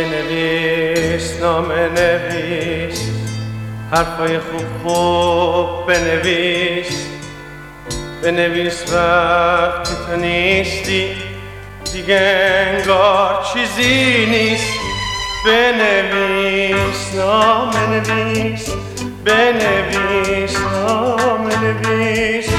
بنویس نامه نویس، حرفای خوب بنویس. بنویس وقتی تو نیستی دیگه انگار چیزی نیست. بنویس نامه نویس، بنویس نامه نویس.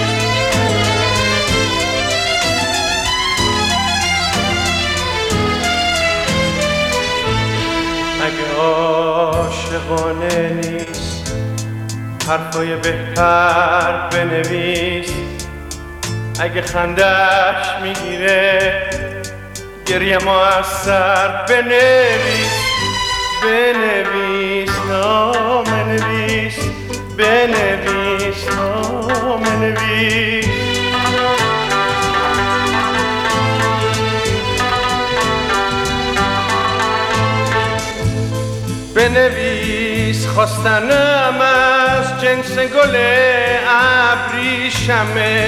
اگه عاشقانه نیست حرفای بهتر بنویس. اگه خندش میگیره گریه مؤثر بنویس. بنویس نامه نویس، بنویس نامه نویس. بنویس خواستنم از جنس گل ابریشمه.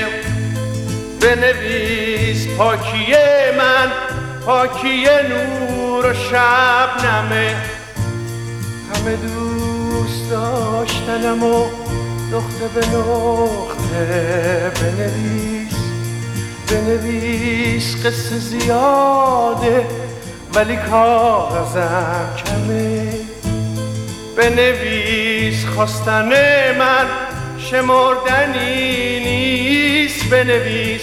بنویس پاکی من پاکی نور و شبنمه. همه دوست داشتنم و نقطه به نقطه بنویس. بنویس قصه زیاده ولی کاغذم کمه. بنویس خواستن من شمردنی نیست. بنویس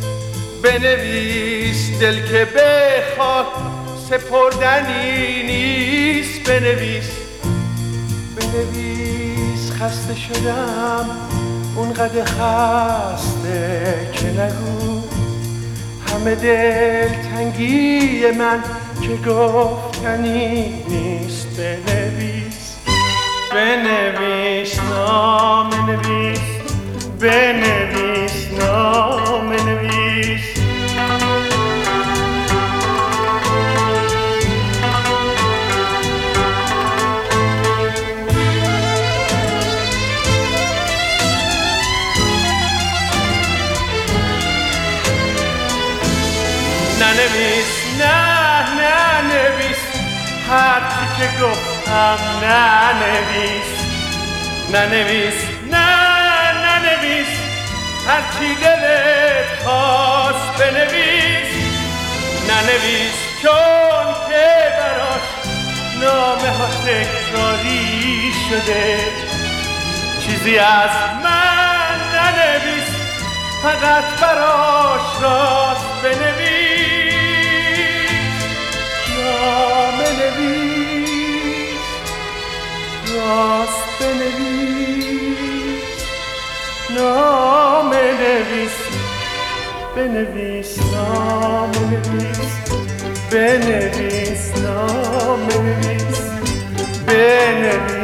بنویس دل که بخواد سپردنی نیست. بنویس بنویس خسته شدم اونقدر خسته که نگو. همه دلتنگی من که گفتنی نیست. بنویس بنویس نامه نویس، بنویس نامه نویس. ننویس نه نویس هرچی که گفتم. ننویس ننویس ننویس هرچی دلت خواست. بنویس ننویس چون که براش نامه ها تکراری شده. چیزی از من ننویس فقط براش راست. بنویس نامه نویس، راست بنویس نامه نویس. بنویس نامه نویس، بنویس نامه نویس، بنویس.